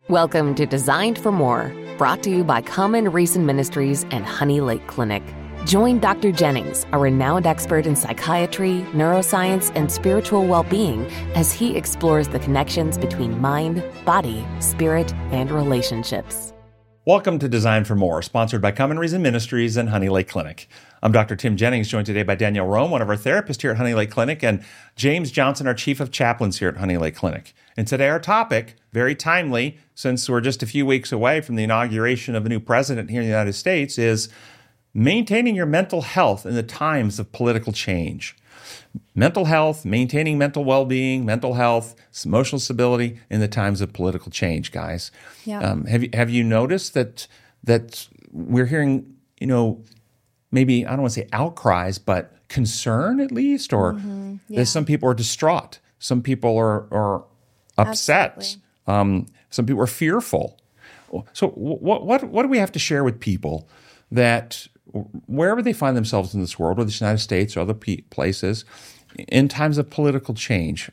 Welcome to Designed for More, brought to you by Common Reason Ministries and Honey Lake Clinic. Join Dr. Jennings, a renowned expert in psychiatry, neuroscience, and spiritual well-being, as he explores the connections between mind, body, spirit, and relationships. Welcome to Design for More, sponsored by Common Reason Ministries and Honey Lake Clinic. I'm Dr. Tim Jennings, joined today by Danielle Rome, one of our therapists here at Honey Lake Clinic, and James Johnson, our Chief of Chaplains here at Honey Lake Clinic. And today our topic, very timely, since we're just a few weeks away from the inauguration of a new president here in the United States, is maintaining your mental health in the times of political change. Mental health, maintaining mental well-being, mental health, emotional stability in the times of political change, guys. Yeah. Have you noticed that we're hearing, maybe, I don't want to say outcries, but concern at least, or that some people are distraught. Some people are upset. Some people are fearful. So what do we have to share with people that wherever they find themselves in this world, whether it's the United States or other places, in times of political change?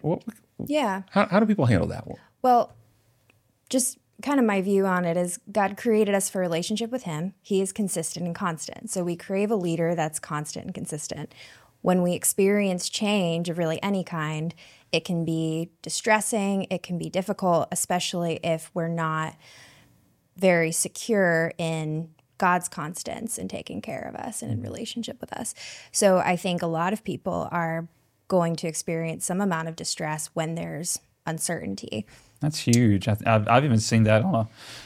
How do people handle that? Well, just kind of my view on it is God created us for a relationship with Him. He is consistent and constant. So we crave a leader that's constant and consistent. When we experience change of really any kind, it can be distressing, it can be difficult, especially if we're not very secure in God's constance in taking care of us and in relationship with us. So I think a lot of people are going to experience some amount of distress when there's uncertainty. That's huge. I've even seen that on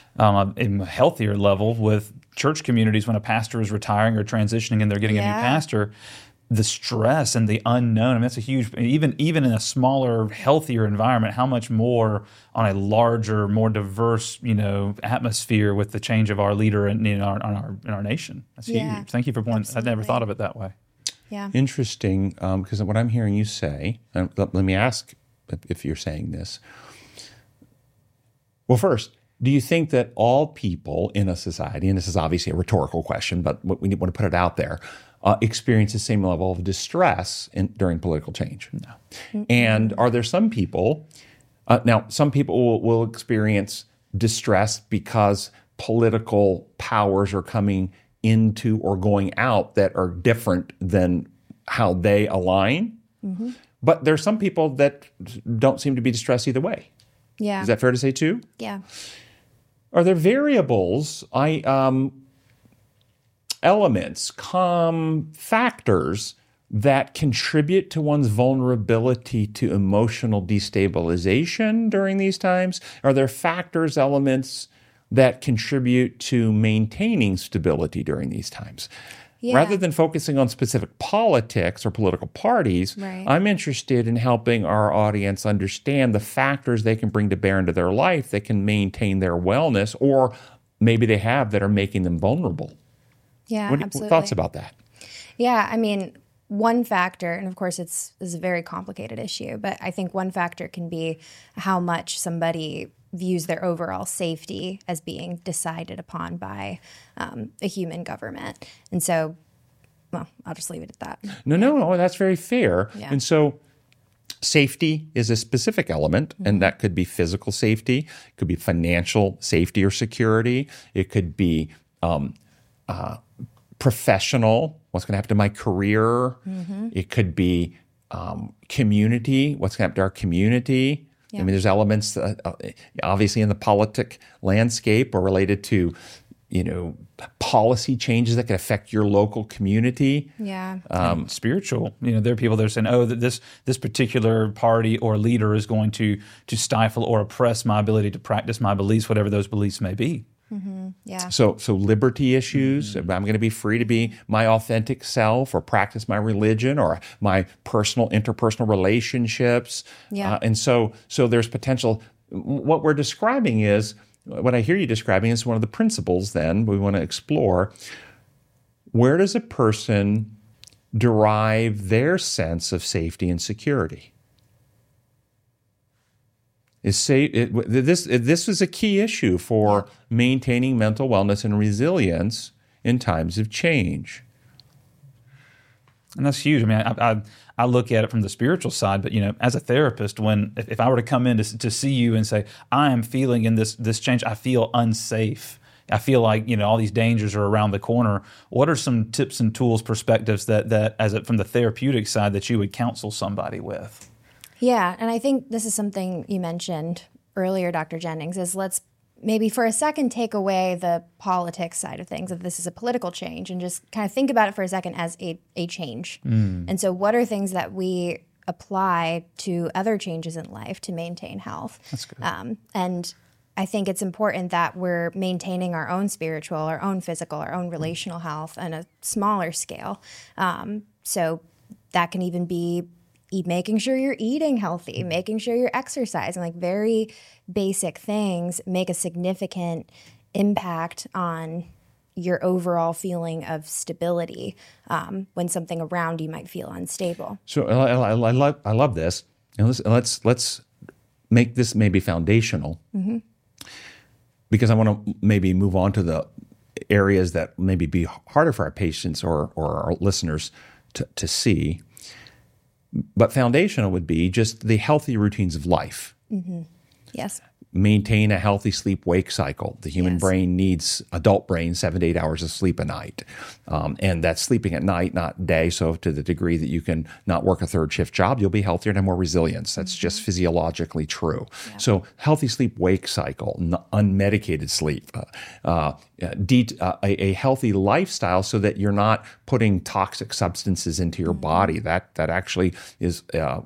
a healthier level with church communities when a pastor is retiring or transitioning and they're getting a new pastor. The stress and the unknown, I mean, that's a huge, even in a smaller, healthier environment, how much more on a larger, more diverse, atmosphere with the change of our leader in our nation. That's huge. Thank you for pointing. I'd never thought of it that way. Yeah. Interesting, because what I'm hearing you say, and let me ask if you're saying this. Well, first, do you think that all people in a society, and this is obviously a rhetorical question, but we want to put it out there, experience the same level of distress during political change? No. Mm-hmm. And are there some people, now some people will experience distress because political powers are coming into or going out that are different than how they align. Mm-hmm. But there's some people that don't seem to be distressed either way. Yeah. Is that fair to say too? Yeah. Are there variables, elements, factors that contribute to one's vulnerability to emotional destabilization during these times? Are there factors, elements that contribute to maintaining stability during these times? Yeah. Rather than focusing on specific politics or political parties, Right. I'm interested in helping our audience understand the factors they can bring to bear into their life that can maintain their wellness, or maybe they have that are making them vulnerable. Yeah, What absolutely. thoughts about that? Yeah, I mean, one factor, and of course it's a very complicated issue, but I think one factor can be how much somebody views their overall safety as being decided upon by a human government. And so, well, I'll just leave it at that. No, that's very fair. Yeah. And so safety is a specific element, and that could be physical safety, it could be financial safety or security, it could be professional, what's going to happen to my career. Mm-hmm. It could be community, what's going to happen to our community. Yeah. I mean, there's elements, obviously, in the politic landscape or related to, policy changes that could affect your local community. Yeah. Spiritual. There are people that are saying, that this particular party or leader is going to stifle or oppress my ability to practice my beliefs, whatever those beliefs may be. Mm-hmm. Yeah. So liberty issues. I'm going to be free to be my authentic self or practice my religion or my interpersonal relationships. Yeah. And so there's potential. What we're describing is, what I hear you describing is one of the principles then we want to explore. Where does a person derive their sense of safety and security? This is a key issue for maintaining mental wellness and resilience in times of change. And that's huge. I mean, I look at it from the spiritual side, but as a therapist, if I were to come in to see you and say, I am feeling in this change, I feel unsafe. I feel like all these dangers are around the corner. What are some tips and tools, perspectives that from the therapeutic side that you would counsel somebody with? Yeah, and I think this is something you mentioned earlier, Dr. Jennings, is let's maybe for a second take away the politics side of things, if this is a political change, and just kind of think about it for a second as a change. And so what are things that we apply to other changes in life to maintain health? That's good. And I think it's important that we're maintaining our own spiritual, our own physical, our own relational health on a smaller scale. So that can even be making sure you're eating healthy, making sure you're exercising, like very basic things make a significant impact on your overall feeling of stability when something around you might feel unstable. So I love this. And let's make this maybe foundational, because I want to maybe move on to the areas that maybe be harder for our patients or our listeners to see. But foundational would be just the healthy routines of life. Yes. Maintain a healthy sleep-wake cycle. The human brain needs, adult brain, 7 to 8 hours of sleep a night. And that's sleeping at night, not day. So to the degree that you can not work a third shift job, you'll be healthier and have more resilience. That's just physiologically true. Yeah. So healthy sleep-wake cycle, unmedicated sleep, a healthy lifestyle so that you're not putting toxic substances into your body. That actually is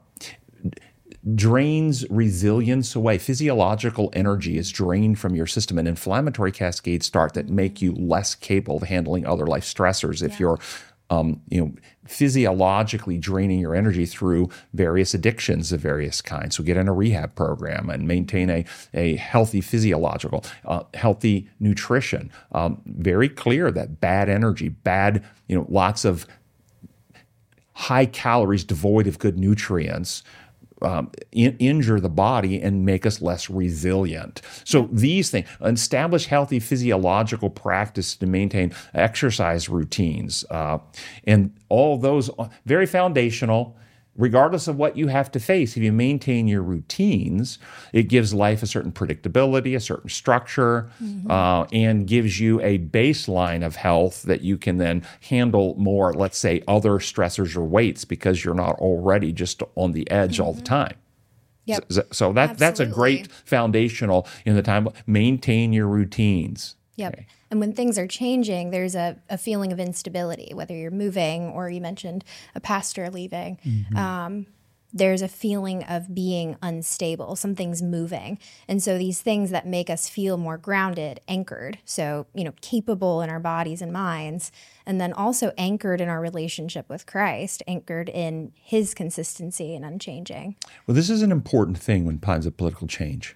drains resilience away. Physiological energy is drained from your system, and inflammatory cascades start that make you less capable of handling other life stressors. If you're physiologically draining your energy through various addictions of various kinds. So get in a rehab program and maintain a healthy physiological, healthy nutrition. Very clear that bad energy, lots of high calories devoid of good nutrients injure the body and make us less resilient. So these things, establish healthy physiological practice to maintain exercise routines, and all of those very foundational. Regardless of what you have to face, if you maintain your routines, it gives life a certain predictability, a certain structure, and gives you a baseline of health that you can then handle more, let's say, other stressors or weights because you're not already just on the edge all the time. Yep. So that's a great foundational in the time. Maintain your routines. Yep. Okay. And when things are changing, there's a feeling of instability, whether you're moving or you mentioned a pastor leaving. There's a feeling of being unstable. Something's moving. And so these things that make us feel more grounded, anchored, so, capable in our bodies and minds, and then also anchored in our relationship with Christ, anchored in his consistency and unchanging. Well, this is an important thing when times of political change.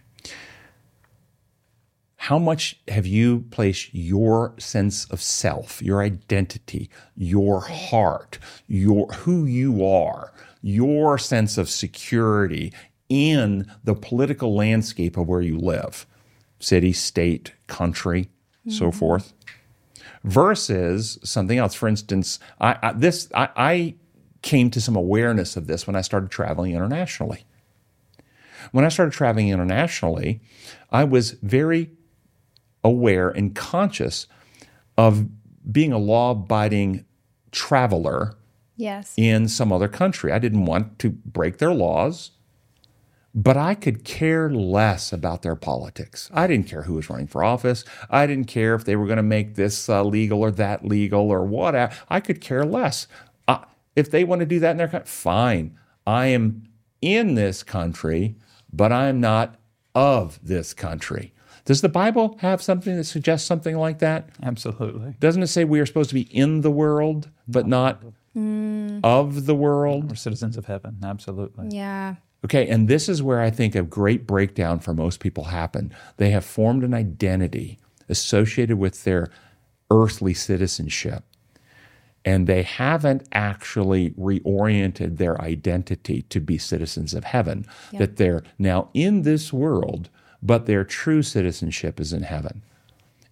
How much have you placed your sense of self, your identity, your heart, who you are, your sense of security in the political landscape of where you live, city, state, country, so forth, versus something else? For instance, I came to some awareness of this when I started traveling internationally. When I started traveling internationally, I was very aware and conscious of being a law-abiding traveler in some other country. I didn't want to break their laws, but I could care less about their politics. I didn't care who was running for office. I didn't care if they were going to make this legal or that legal or whatever. I could care less. If they want to do that in their country, fine. I am in this country, but I'm not of this country. Does the Bible have something that suggests something like that? Absolutely. Doesn't it say we are supposed to be in the world, but not of the world? We're citizens of heaven. Absolutely. Yeah. Okay, and this is where I think a great breakdown for most people happen. They have formed an identity associated with their earthly citizenship, and they haven't actually reoriented their identity to be citizens of heaven, that they're now in this world, but their true citizenship is in heaven.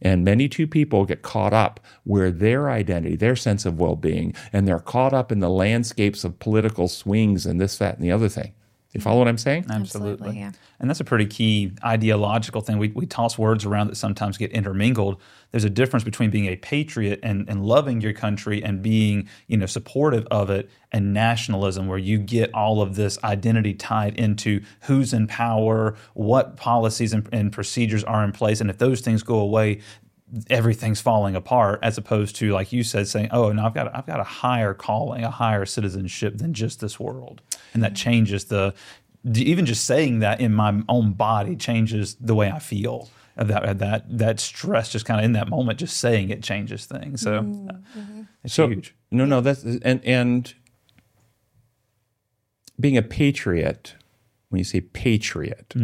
And many two people get caught up where their identity, their sense of well-being, and they're caught up in the landscapes of political swings and this, that, and the other thing. You follow what I'm saying? Absolutely. Yeah. And that's a pretty key ideological thing. We toss words around that sometimes get intermingled. There's a difference between being a patriot and loving your country and being, supportive of it, and nationalism, where you get all of this identity tied into who's in power, what policies and procedures are in place. And if those things go away, everything's falling apart, as opposed to, like you said, saying, oh, no, I've got a higher calling, a higher citizenship than just this world. And that changes even just saying that in my own body changes the way I feel. That stress, just kind of in that moment, just saying it changes things. So it's huge. No, that's, and being a patriot, when you say patriot,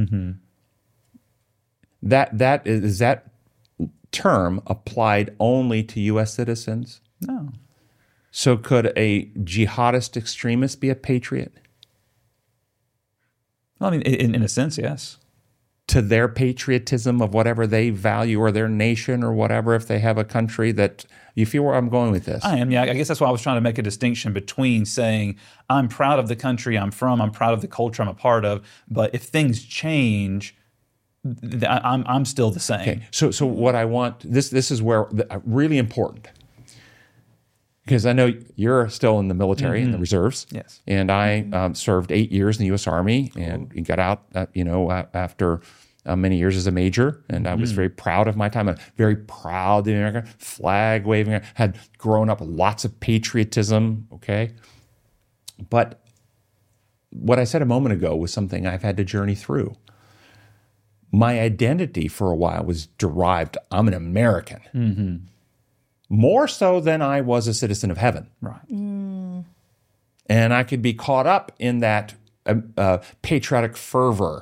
that is that term applied only to U.S. citizens? No. So could a jihadist extremist be a patriot? Well, I mean, in a sense, yes. To their patriotism of whatever they value, or their nation, or whatever, if they have a country that... You feel where I'm going with this? I am, yeah. I guess that's why I was trying to make a distinction between saying, I'm proud of the country I'm from, I'm proud of the culture I'm a part of, but if things change... I'm still the same. Okay. So what I want, this is where really important, because I know you're still in the military, in the reserves. Yes. And I served 8 years in the U.S. Army, and got out, after many years as a major, and I was very proud of my time. I'm very proud of the American flag waving. Had grown up with lots of patriotism. Okay. But what I said a moment ago was something I've had to journey through. My identity for a while was derived, I'm an American. More so than I was a citizen of heaven. Right. And I could be caught up in that patriotic fervor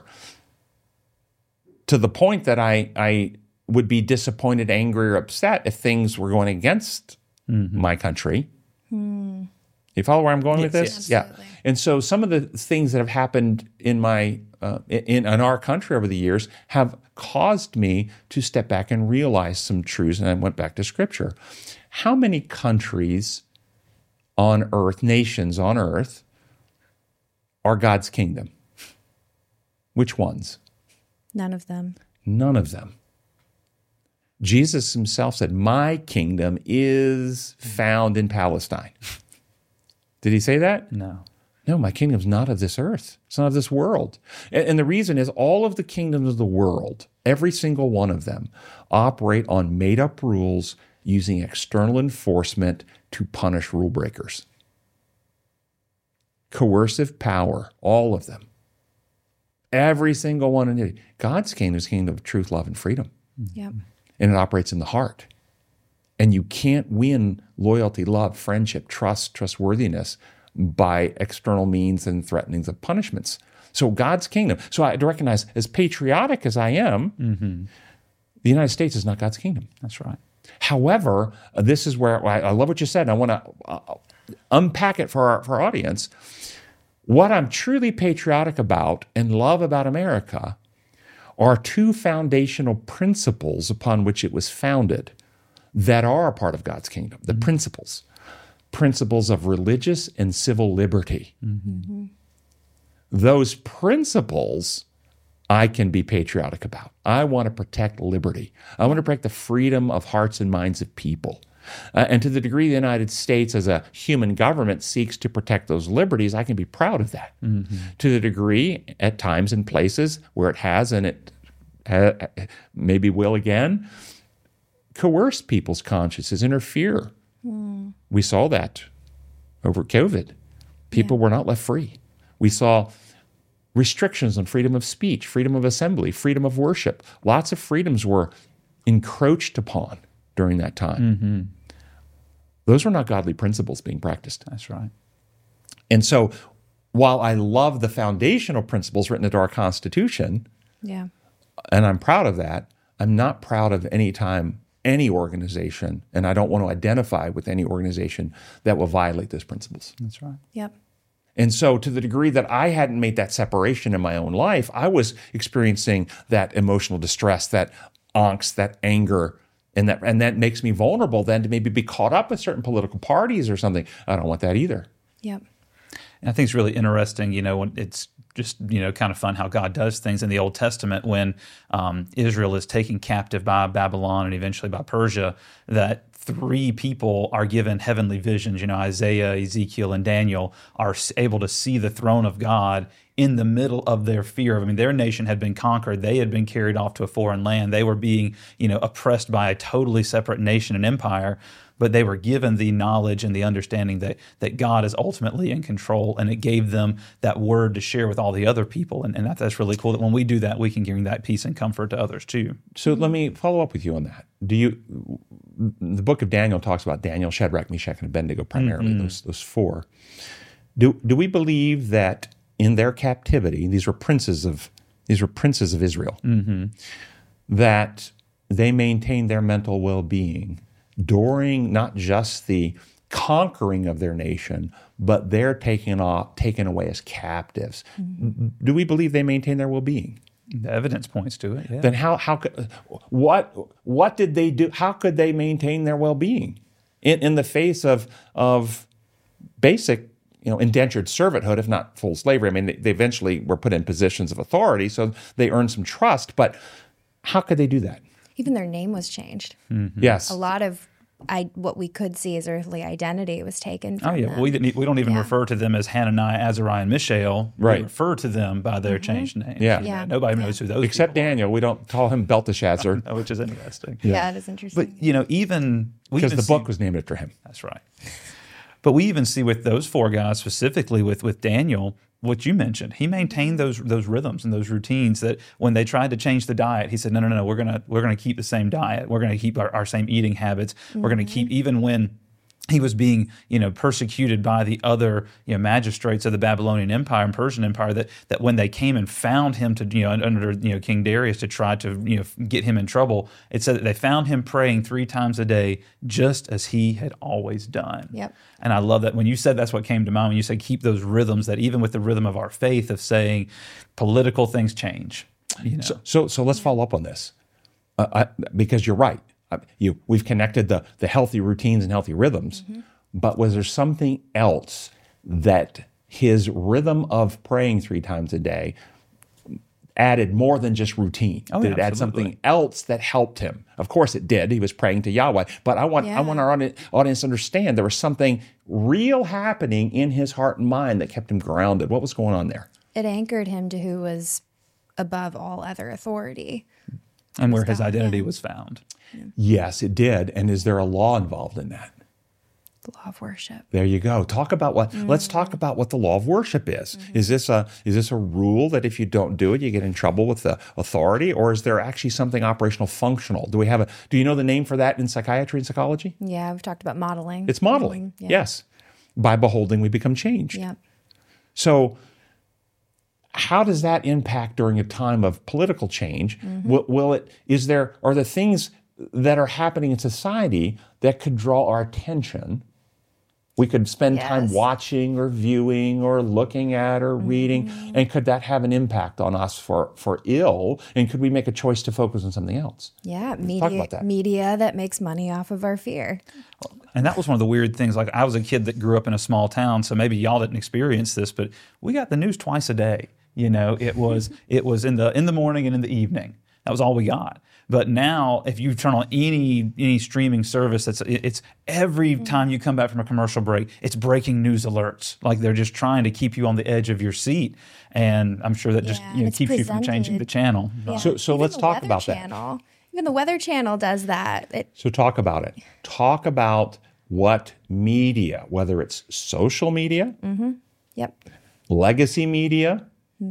to the point that I would be disappointed, angry, or upset if things were going against my country. You follow where I'm going with this? Yes. Absolutely. Yeah. And so some of the things that have happened in my in our country over the years have caused me to step back and realize some truths, and I went back to Scripture. How many countries on earth, nations on earth, are God's kingdom? Which ones? None of them. None of them. Jesus himself said, my kingdom is found in Palestine. Did he say that? No. No, my kingdom's not of this earth. It's not of this world. And the reason is all of the kingdoms of the world, every single one of them, operate on made-up rules using external enforcement to punish rule breakers. Coercive power, all of them. Every single one of them. God's kingdom is the kingdom of truth, love, and freedom. Yep. And it operates in the heart. And you can't win loyalty, love, friendship, trust, trustworthiness by external means and threatenings of punishments. So God's kingdom. So I recognize, as patriotic as I am, the United States is not God's kingdom. That's right. However, this is where I love what you said, and I want to unpack it for our audience. What I'm truly patriotic about and love about America are two foundational principles upon which it was founded that are a part of God's kingdom, the principles of religious and civil liberty. Those principles I can be patriotic about. I want to protect liberty. I want to protect the freedom of hearts and minds of people. And to the degree the United States as a human government seeks to protect those liberties, I can be proud of that. To the degree, at times and places where it has, and it maybe will again, coerce people's consciences, interfere. We saw that over COVID. People were not left free. We saw restrictions on freedom of speech, freedom of assembly, freedom of worship. Lots of freedoms were encroached upon during that time. Those were not godly principles being practiced. That's right. And so while I love the foundational principles written into our Constitution, Yeah. and I'm proud of that, I'm not proud of any time any organization, and I don't want to identify with any organization that will violate those principles. That's right. Yep. And so to the degree that I hadn't made that separation in my own life, I was experiencing that emotional distress, that angst, that anger And that makes me vulnerable then to maybe be caught up with certain political parties or something. I don't want that either. Yep. And I think it's really interesting, when it's just, kind of fun how God does things in the Old Testament when Israel is taken captive by Babylon and eventually by Persia, that 3 people are given heavenly visions. Isaiah, Ezekiel, and Daniel are able to see the throne of God in the middle of their fear. Their nation had been conquered. They had been carried off to a foreign land. They were being, oppressed by a totally separate nation and empire, but they were given the knowledge and the understanding that God is ultimately in control, and it gave them that word to share with all the other people. And that's really cool that when we do that, we can bring that peace and comfort to others too. So let me follow up with you on that. The book of Daniel talks about Daniel, Shadrach, Meshach, and Abednego primarily, those 4. Do we believe that in their captivity, these were princes of Israel, that they maintained their mental well-being during not just the conquering of their nation, but their taken away as captives? Do we believe they maintained their well-being? The evidence points to it. Yeah. Then what did they do? How could they maintain their well-being in the face of basic, indentured servanthood, if not full slavery? They eventually were put in positions of authority, so they earned some trust. But how could they do that? Even their name was changed. Yes, a lot of what we could see as earthly identity was taken from them. We don't even refer to them as Hananiah, Azariah, and Mishael. Right. We refer to them by their changed names. Yeah. Nobody knows who those except people Daniel. We don't call him Belteshazzar. which is interesting. Yeah, it is interesting. But, even... Because the book was named after him. That's right. But we even see with those 4 guys, specifically with Daniel, what you mentioned, he maintained those rhythms and those routines that when they tried to change the diet, he said, no, we're gonna keep the same diet. We're gonna keep our same eating habits. We're gonna keep, even when he was being, persecuted by the other, magistrates of the Babylonian Empire and Persian Empire, that when they came and found him to, under, King Darius to try to, get him in trouble, it said that they found him praying 3 times a day, just as he had always done. Yep. And I love that when you said, that's what came to mind when you said keep those rhythms, that even with the rhythm of our faith of saying political things change. So let's follow up on this, because you're right. We've connected the healthy routines and healthy rhythms, but was there something else that his rhythm of praying 3 times a day added more than just routine? Did it add something else that helped him? Of course it did. He was praying to Yahweh, but I want our audience to understand there was something real happening in his heart and mind that kept him grounded. What was going on there? It anchored him to who was above all other authority. And where his identity was found. Yes, it did. And is there a law involved in that? The law of worship. There you go. Talk about what. Let's talk about what the law of worship is. Is this a rule that if you don't do it, you get in trouble with the authority, or is there actually something operational, functional? Do you know the name for that in psychiatry and psychology? Yeah, we've talked about modeling. It's modeling. Yes. By beholding, we become changed. Yep. So, how does that impact during a time of political change? Are there things that are happening in society that could draw our attention? We could spend time watching or viewing or looking at or reading, and could that have an impact on us for ill? And could we make a choice to focus on something else? Yeah, Talk about that. Media that makes money off of our fear. And that was one of the weird things. Like, I was a kid that grew up in a small town, so maybe y'all didn't experience this, but we got the news twice a day. It was in the morning and in the evening. That was all we got. But now, if you turn on any streaming service, it's every time you come back from a commercial break, it's breaking news alerts. Like, they're just trying to keep you on the edge of your seat, and I'm sure that just keeps you from changing the channel. Yeah. So let's talk about that. Even the Weather Channel does that. So talk about it. Talk about what media, whether it's social media, legacy media.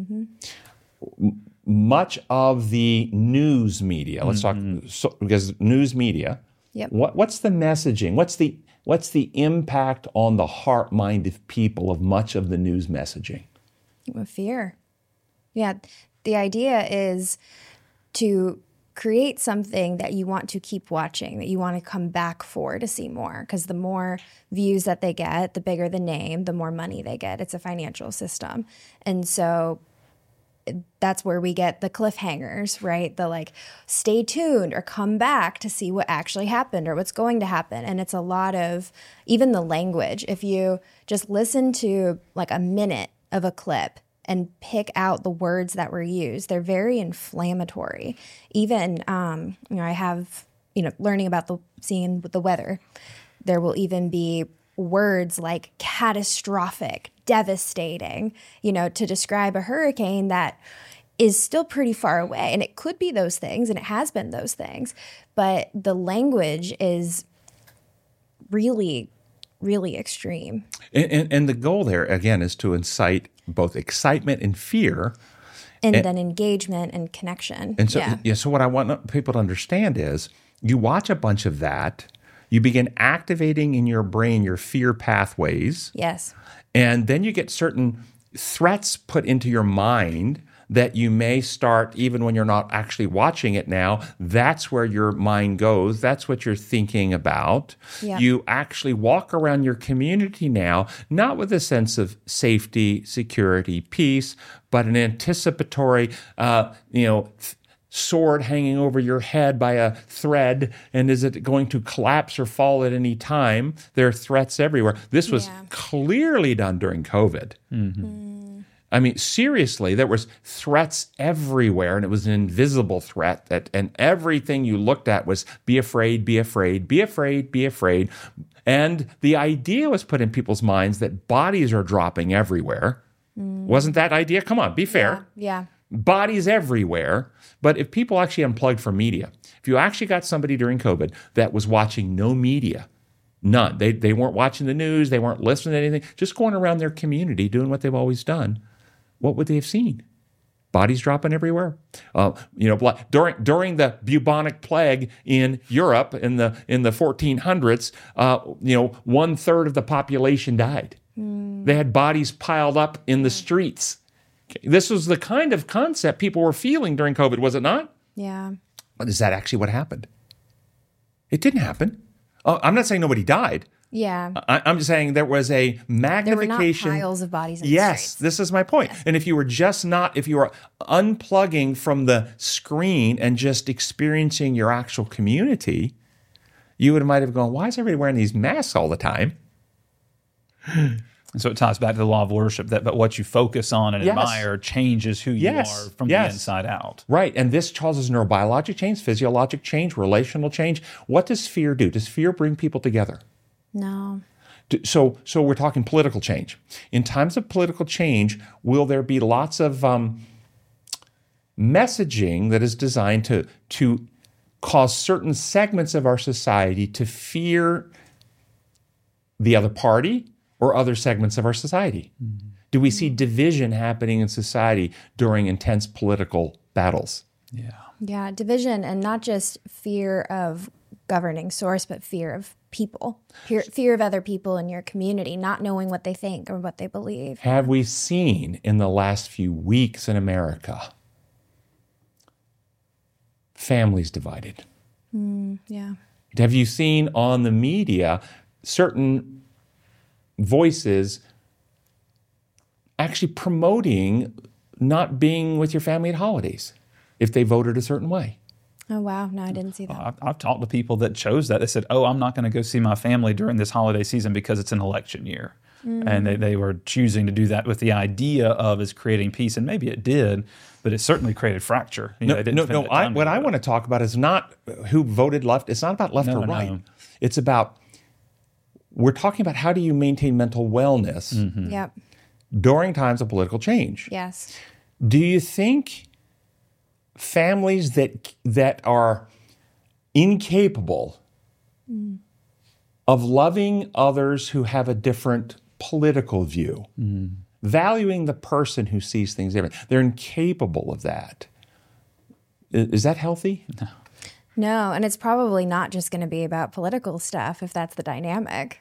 Much of the news media. Let's talk because news media. Yep. What's the messaging? What's the impact on the heart, mind of people of much of the news messaging? Fear. Yeah, the idea is to create something that you want to keep watching, that you want to come back for to see more. Because the more views that they get, the bigger the name, the more money they get. It's a financial system. And so that's where we get the cliffhangers, right? The like, stay tuned or come back to see what actually happened or what's going to happen. And it's a lot of even the language. If you just listen to like a minute of a clip and pick out the words that were used, they're very inflammatory. Even, I have, learning about seeing the weather, there will even be words like catastrophic, devastating, to describe a hurricane that is still pretty far away. And it could be those things, and it has been those things. But the language is really, really extreme. And the goal there, again, is to incite both excitement and fear. And then engagement and connection. And so, so what I want people to understand is you watch a bunch of that, you begin activating in your brain your fear pathways. Yes. And then you get certain threats put into your mind that you may start, even when you're not actually watching it now, that's where your mind goes. That's what you're thinking about. Yeah. You actually walk around your community now, not with a sense of safety, security, peace, but an anticipatory, sword hanging over your head by a thread, and is it going to collapse or fall at any time? There are threats everywhere. This was clearly done during COVID. Mm-hmm. I mean, seriously, there was threats everywhere, and it was an invisible threat and everything you looked at was be afraid, be afraid, be afraid, be afraid. And the idea was put in people's minds that bodies are dropping everywhere. Wasn't that idea? Come on, be fair. Yeah. Bodies everywhere. But if people actually unplugged from media, if you actually got somebody during COVID that was watching no media, none, they weren't watching the news, they weren't listening to anything, just going around their community doing what they've always done, what would they have seen? Bodies dropping everywhere. During the bubonic plague in Europe in the 1400s, 1/3 of the population died. They had bodies piled up in the streets. This was the kind of concept people were feeling during COVID, was it not? Yeah. But is that actually what happened? It didn't happen. I'm not saying nobody died. Yeah. I'm just saying there was a magnification. There were not piles of bodies in the streets. streets. This is my point. Yes. And if you were unplugging from the screen and just experiencing your actual community, you might have gone, why is everybody wearing these masks all the time? And so it ties back to the law of worship that what you focus on and admire changes who you are from the inside out. Right. And this causes neurobiologic change, physiologic change, relational change. What does fear do? Does fear bring people together? No. So we're talking political change. In times of political change, will there be lots of messaging that is designed to cause certain segments of our society to fear the other party or other segments of our society? Mm-hmm. Do we see division happening in society during intense political battles? Yeah. Yeah, division, and not just fear of governing source, but fear of people, fear of other people in your community, not knowing what they think or what they believe. Have we seen in the last few weeks in America families divided? Yeah. Have you seen on the media certain voices actually promoting not being with your family at holidays if they voted a certain way? Oh, wow. No, I didn't see that. I've talked to people that chose that. They said, I'm not going to go see my family during this holiday season because it's an election year. And they were choosing to do that with the idea of is creating peace. And maybe it did, but it certainly created fracture. What I want to talk about is not who voted left. It's not about left or right. No. It's about, we're talking about how do you maintain mental wellness during times of political change. Yes. Do you think families that are incapable of loving others who have a different political view, valuing the person who sees things different, they're incapable of that? Is that healthy? No. No, and it's probably not just going to be about political stuff if that's the dynamic.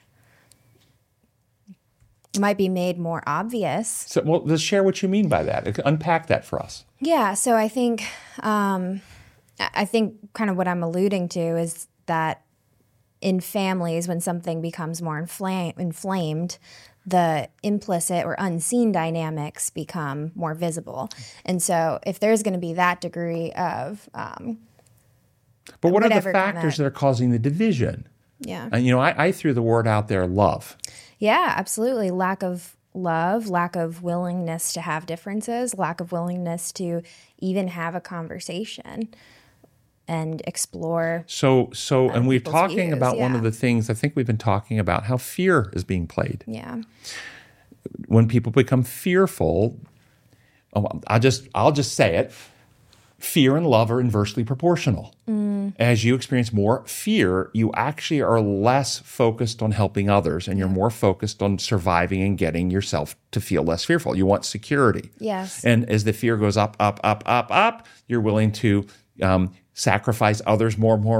It might be made more obvious. So, well, let's share what you mean by that. Unpack that for us. Yeah, so I think kind of what I'm alluding to is that in families, when something becomes more inflamed, the implicit or unseen dynamics become more visible. And so if there's going to be that degree of but what are the whatever factors that are causing the division? Yeah. And, I threw the word out there, love. Yeah, absolutely. Lack of love, lack of willingness to have differences, lack of willingness to even have a conversation and explore. So, and we're people's talking views, about one yeah. of the things, I think we've been talking about how fear is being played. Yeah. When people become fearful, I'll just say it, fear and love are inversely proportional. As you experience more fear, you actually are less focused on helping others, and you're more focused on surviving and getting yourself to feel less fearful. You want security. Yes. And as the fear goes up, you're willing to sacrifice others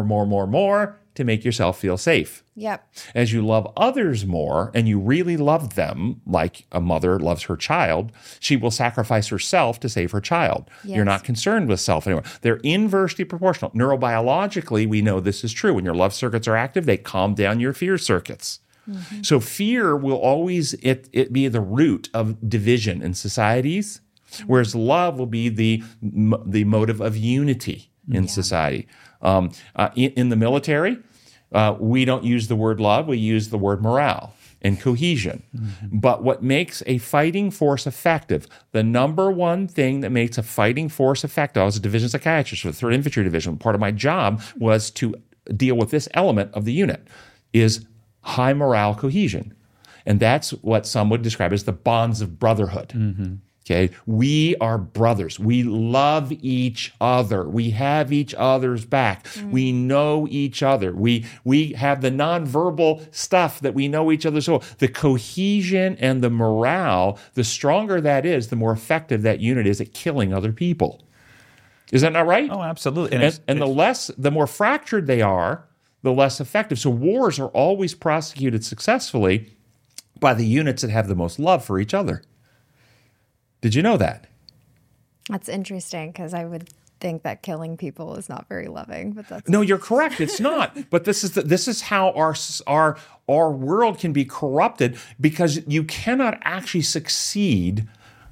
more to make yourself feel safe. Yep. As you love others more and you really love them, like a mother loves her child, she will sacrifice herself to save her child. Yes. You're not concerned with self anymore. They're inversely proportional. Neurobiologically, we know this is true. When your love circuits are active, they calm down your fear circuits. Mm-hmm. So fear will always it be the root of division in societies, whereas love will be the motive of unity in society. In the military, we don't use the word love, we use the word morale and cohesion. Mm-hmm. But what makes a fighting force effective, the number one thing that makes a fighting force effective, I was a division psychiatrist for the 3rd Infantry Division. Part of my job was to deal with this element of the unit, is high morale cohesion. And that's what some would describe as the bonds of brotherhood. Mm-hmm. Okay, we are brothers. We love each other. We have each other's back. We know each other. We have the nonverbal stuff that we know each other so well. The cohesion and the morale, the stronger that is, the more effective that unit is at killing other people. Is that not right? Oh, absolutely. And the more fractured they are, the less effective. So wars are always prosecuted successfully by the units that have the most love for each other. Did you know that? That's interesting because I would think that killing people is not very loving, but that's No, you're correct. It's not. But this is how our world can be corrupted, because you cannot actually succeed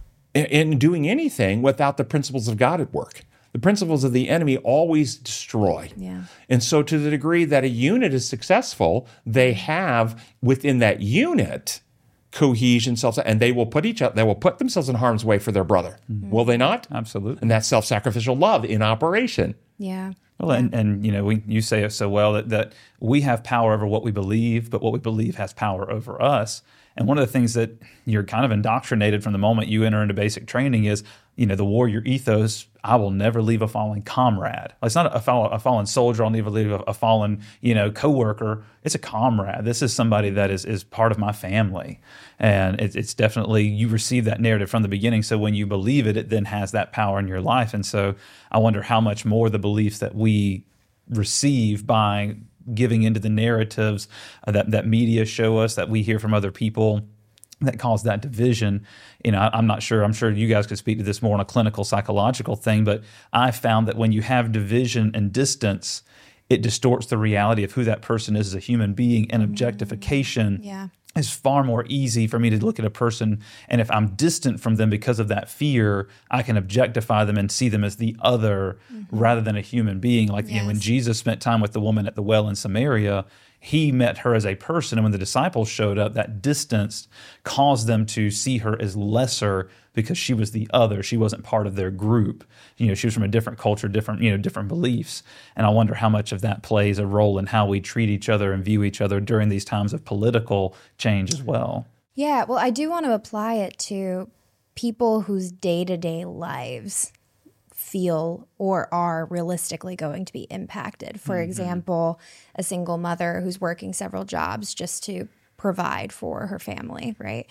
in doing anything without the principles of God at work. The principles of the enemy always destroy. Yeah. And so to the degree that a unit is successful, they have within that unit cohesion, and they will put themselves in harm's way for their brother. Mm-hmm. Will they not? Absolutely. And that's self-sacrificial love in operation. Yeah. Well, and you say it so well that we have power over what we believe, but what we believe has power over us. And one of the things that you're kind of indoctrinated from the moment you enter into basic training is, the warrior ethos. I will never leave a fallen comrade. It's not a fallen soldier. I'll never leave a fallen, coworker. It's a comrade. This is somebody that is part of my family. And it's definitely, you receive that narrative from the beginning. So when you believe it, it then has that power in your life. And so I wonder how much more the beliefs that we receive by giving into the narratives that media show us, that we hear from other people, that cause that division. I'm not sure. I'm sure you guys could speak to this more on a clinical psychological thing, but I found that when you have division and distance, it distorts the reality of who that person is as a human being, and objectification is far more easy for me to look at a person, and if I'm distant from them because of that fear, I can objectify them and see them as the other rather than a human being. Like when Jesus spent time with the woman at the well in Samaria, he met her as a person, and when the disciples showed up, that distance caused them to see her as lesser because she was the other. She wasn't part of their group. She was from a different culture, different beliefs. And I wonder how much of that plays a role in how we treat each other and view each other during these times of political change as well. Yeah, well, I do want to apply it to people whose day-to-day lives feel or are realistically going to be impacted. For example, a single mother who's working several jobs just to provide for her family, right?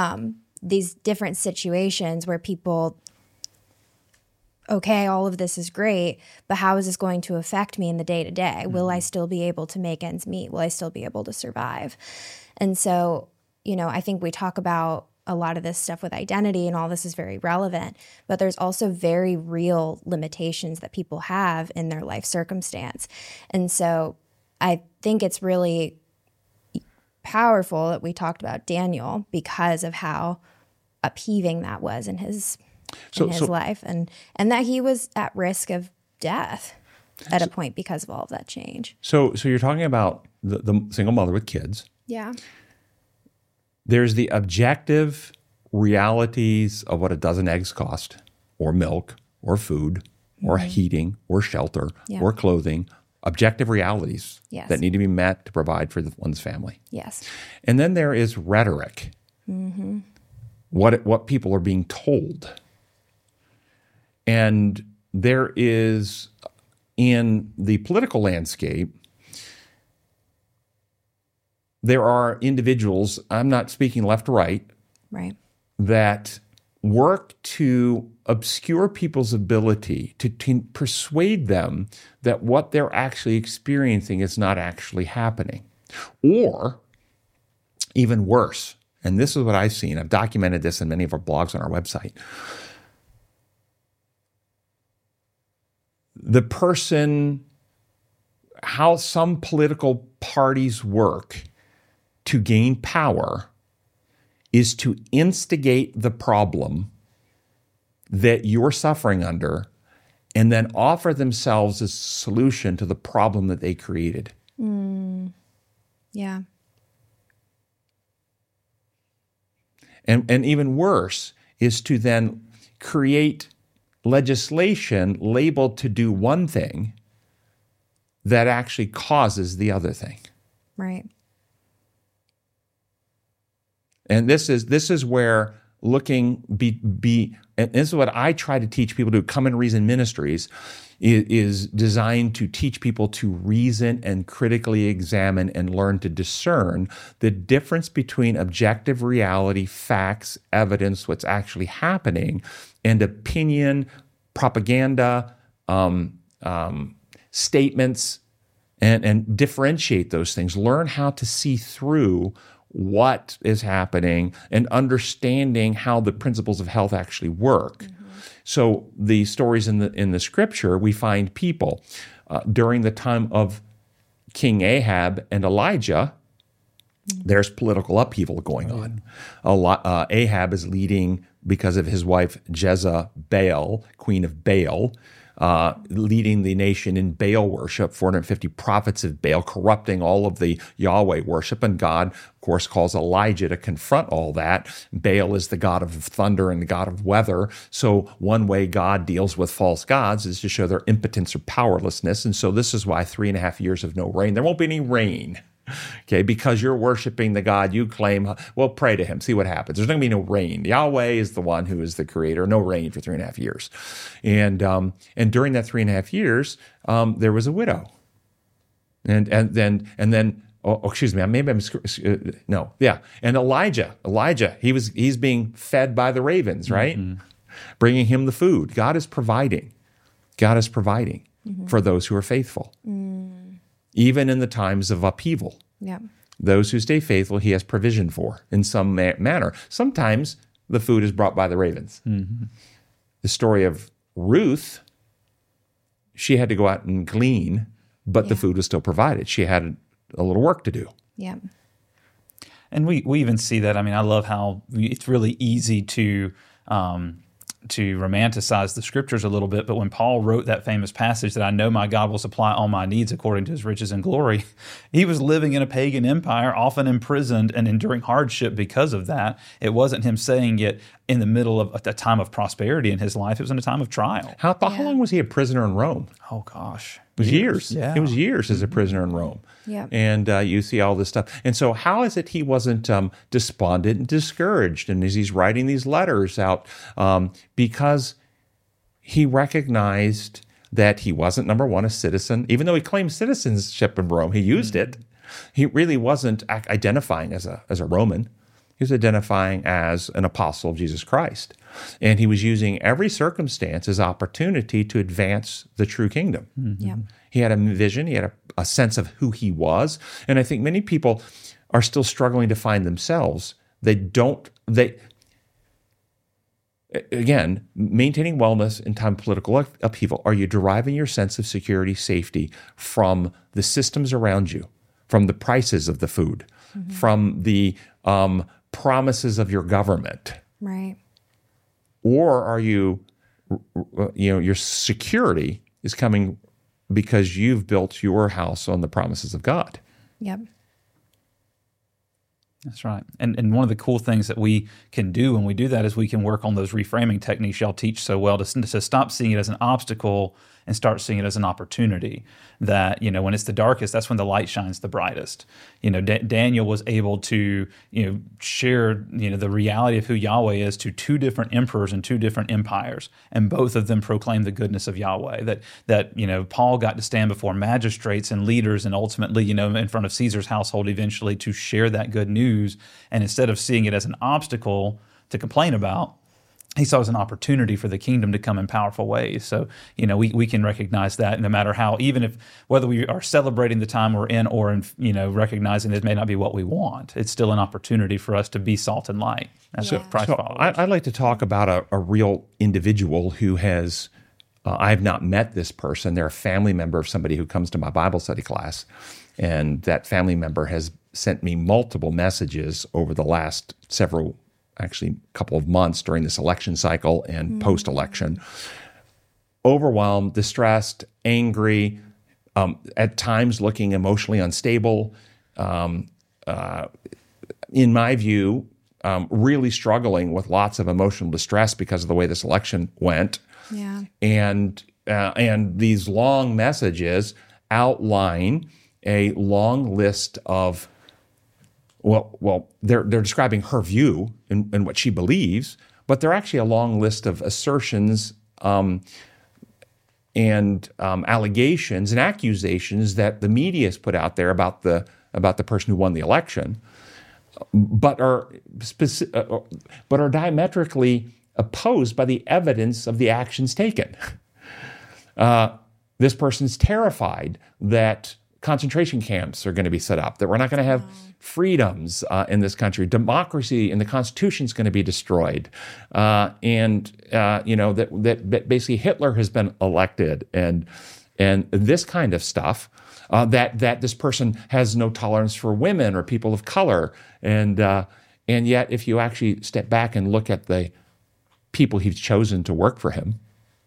These different situations where people, okay, all of this is great, but how is this going to affect me in the day-to-day? Will I still be able to make ends meet? Will I still be able to survive? And so, I think we talk about a lot of this stuff with identity, and all this is very relevant, but there's also very real limitations that people have in their life circumstance. And so I think it's really powerful that we talked about Daniel because of how upheaving that was in his life, and that he was at risk of death at a point because of all of that change. So you're talking about the single mother with kids. Yeah. There's the objective realities of what a dozen eggs cost, or milk, or food, or heating, or shelter, or clothing. Objective realities that need to be met to provide for one's family. Yes. And then there is rhetoric. What people are being told. And there is, in the political landscape, there are individuals, I'm not speaking left or right, that work to obscure people's ability to persuade them that what they're actually experiencing is not actually happening. Or, even worse, and this is what I've seen, I've documented this in many of our blogs on our website, how some political parties work to gain power is to instigate the problem that you're suffering under and then offer themselves a solution to the problem that they created. Yeah. And even worse is to then create legislation labeled to do one thing that actually causes the other thing. Right. And this is where looking and this is what I try to teach people to Come and Reason Ministries is designed to teach people to reason and critically examine and learn to discern the difference between objective reality, facts, evidence, what's actually happening, and opinion, propaganda, statements, and differentiate those things. Learn how to see through what is happening and understanding how the principles of health actually work. So the stories in the scripture, we find people during the time of King Ahab and Elijah, there's political upheaval going on. Ahab is leading because of his wife Jezebel, queen of Baal, leading the nation in Baal worship, 450 prophets of Baal, corrupting all of the Yahweh worship. And God, of course, calls Elijah to confront all that. Baal is the god of thunder and the god of weather. So one way God deals with false gods is to show their impotence or powerlessness. And so this is why 3.5 years of no rain. There won't be any rain. Okay, because you're worshiping the God you claim, well, pray to him, see what happens. There's not going to be no rain. Yahweh is the one who is the creator. No rain for 3.5 years. And during that 3.5 years, there was a widow. And then, excuse me, maybe I'm, no, yeah. And Elijah, he's being fed by the ravens, right? Bringing him the food. God is providing for those who are faithful. Even in the times of upheaval. Yeah. Those who stay faithful, he has provision for in some manner. Sometimes the food is brought by the ravens. The story of Ruth, she had to go out and glean, but the food was still provided. She had a little work to do. Yeah. And we even see that. I mean, I love how it's really easy to romanticize the scriptures a little bit, but when Paul wrote that famous passage that I know my God will supply all my needs according to his riches and glory, he was living in a pagan empire, often imprisoned and enduring hardship because of that. It wasn't him saying it in the middle of a time of prosperity in his life. It was in a time of trial. How long was he a prisoner in Rome? Oh, gosh. It was years. Yeah. It was years as a prisoner in Rome. Yeah. And you see all this stuff. And so how is it he wasn't despondent and discouraged? And as he's writing these letters out, because he recognized that he wasn't, number one, a citizen. Even though he claimed citizenship in Rome, he used it. He really wasn't identifying as a Roman. He was identifying as an apostle of Jesus Christ. And he was using every circumstance as opportunity to advance the true kingdom. Yeah. He had a vision. He had a sense of who he was. And I think many people are still struggling to find themselves. Again, maintaining wellness in time of political upheaval. Are you deriving your sense of security, safety from the systems around you, from the prices of the food, from the promises of your government? Right. Or are you, your security is coming because you've built your house on the promises of God? Yep. That's right. And one of the cool things that we can do when we do that is we can work on those reframing techniques y'all teach so well to stop seeing it as an obstacle and start seeing it as an opportunity. That, when it's the darkest, that's when the light shines the brightest. Daniel was able to, share, the reality of who Yahweh is to two different emperors and two different empires, and both of them proclaimed the goodness of Yahweh. That Paul got to stand before magistrates and leaders and ultimately, in front of Caesar's household eventually to share that good news. And instead of seeing it as an obstacle to complain about, he saw it as an opportunity for the kingdom to come in powerful ways. So, we can recognize that no matter how, whether we are celebrating the time we're in or, recognizing it may not be what we want, it's still an opportunity for us to be salt and light as Christ followers. I'd like to talk about a real individual who has, I've not met this person. They're a family member of somebody who comes to my Bible study class. And that family member has sent me multiple messages over the last couple of months during this election cycle and post-election. Overwhelmed, distressed, angry, at times looking emotionally unstable. In my view, really struggling with lots of emotional distress because of the way this election went. Yeah. And these long messages outline a long list of they're describing her view and what she believes, but they're actually a long list of assertions and allegations and accusations that the media has put out there about the person who won the election, but are diametrically opposed by the evidence of the actions taken. This person's terrified that concentration camps are going to be set up, that we're not going to have freedoms in this country. Democracy and the Constitution is going to be destroyed. That basically Hitler has been elected and this kind of stuff, that this person has no tolerance for women or people of color. And yet, if you actually step back and look at the people he's chosen to work for him,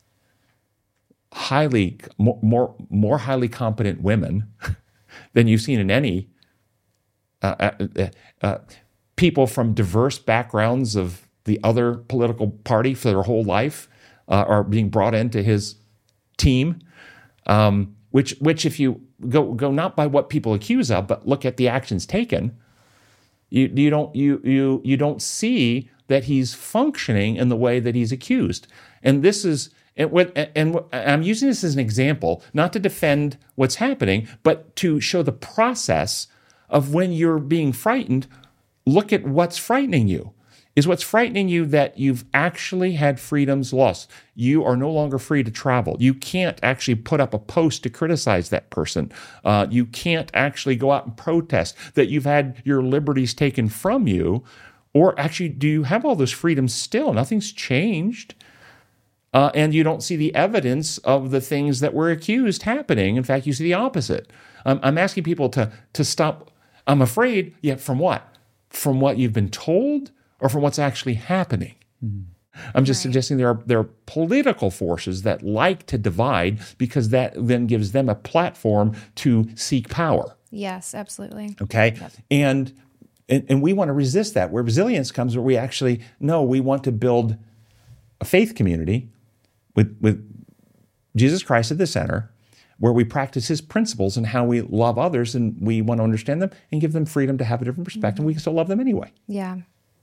more highly competent women than you've seen in any people from diverse backgrounds of the other political party for their whole life are being brought into his team. Which if you go not by what people accuse of, but look at the actions taken, you don't see that he's functioning in the way that he's accused. And this is. And I'm using this as an example, not to defend what's happening, but to show the process of when you're being frightened, look at what's frightening you. Is what's frightening you that you've actually had freedoms lost? You are no longer free to travel. You can't actually put up a post to criticize that person. You can't actually go out and protest that you've had your liberties taken from you. Or actually, do you have all those freedoms still? Nothing's changed. And you don't see the evidence of the things that were accused happening. In fact, you see the opposite. I'm asking people to stop. I'm afraid, from what? From what you've been told or from what's actually happening? Mm-hmm. I'm just suggesting there are political forces that like to divide because that then gives them a platform to seek power. Yes, absolutely. Okay? Yep. And we want to resist that. Where resilience comes, where we actually, no, we want to build a faith community with Jesus Christ at the center, where we practice his principles and how we love others, and we want to understand them and give them freedom to have a different perspective. Mm-hmm. We can still love them anyway. Yeah.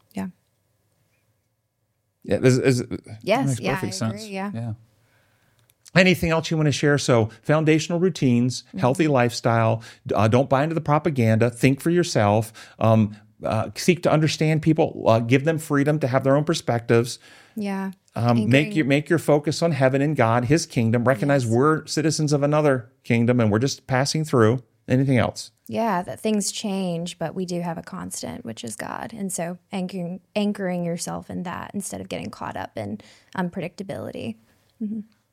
Yes, makes perfect sense. Agree, yeah. Anything else you want to share? So foundational routines, healthy lifestyle, don't buy into the propaganda, think for yourself, seek to understand people, give them freedom to have their own perspectives. Yeah. Make your focus on heaven and God, his kingdom. Recognize we're citizens of another kingdom and we're just passing through. Anything else? Yeah, that things change, but we do have a constant, which is God. And so anchoring yourself in that instead of getting caught up in unpredictability. Mm-hmm.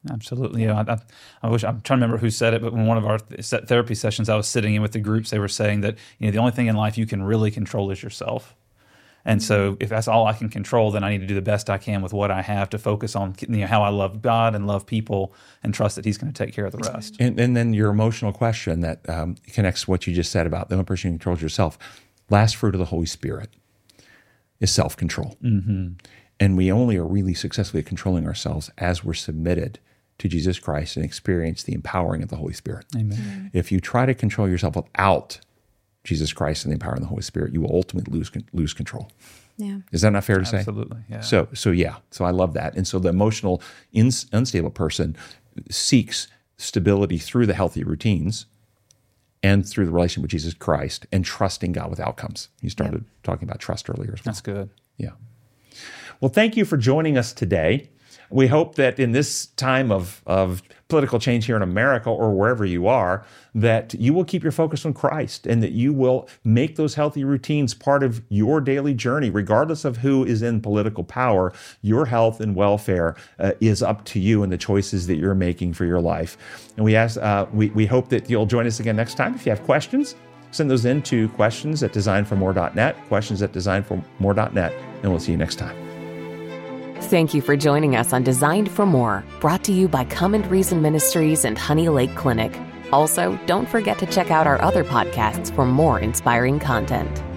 Absolutely. Yeah, I wish, I'm trying to remember who said it, but in one of our therapy sessions I was sitting in with the groups, they were saying that the only thing in life you can really control is yourself. And so if that's all I can control, then I need to do the best I can with what I have to focus on how I love God and love people and trust that He's going to take care of the rest. And then your emotional question that connects what you just said about the only person who controls yourself. Last fruit of the Holy Spirit is self-control. Mm-hmm. And we only are really successfully controlling ourselves as we're submitted to Jesus Christ and experience the empowering of the Holy Spirit. Amen. Mm-hmm. If you try to control yourself without Jesus Christ and the empowering of the Holy Spirit, you will ultimately lose control. Yeah. Is that not fair to say? Absolutely. Yeah. So I love that. And so the emotional unstable person seeks stability through the healthy routines and through the relationship with Jesus Christ and trusting God with outcomes. You started talking about trust earlier as well. That's good. Yeah. Well, thank you for joining us today. We hope that in this time of political change here in America or wherever you are, that you will keep your focus on Christ and that you will make those healthy routines part of your daily journey, regardless of who is in political power. Your health and welfare is up to you and the choices that you're making for your life. And we hope that you'll join us again next time. If you have questions, send those in to questions@designformore.net, questions@designformore.net, and we'll see you next time. Thank you for joining us on Designed for More, brought to you by Come and Reason Ministries and Honey Lake Clinic. Also, don't forget to check out our other podcasts for more inspiring content.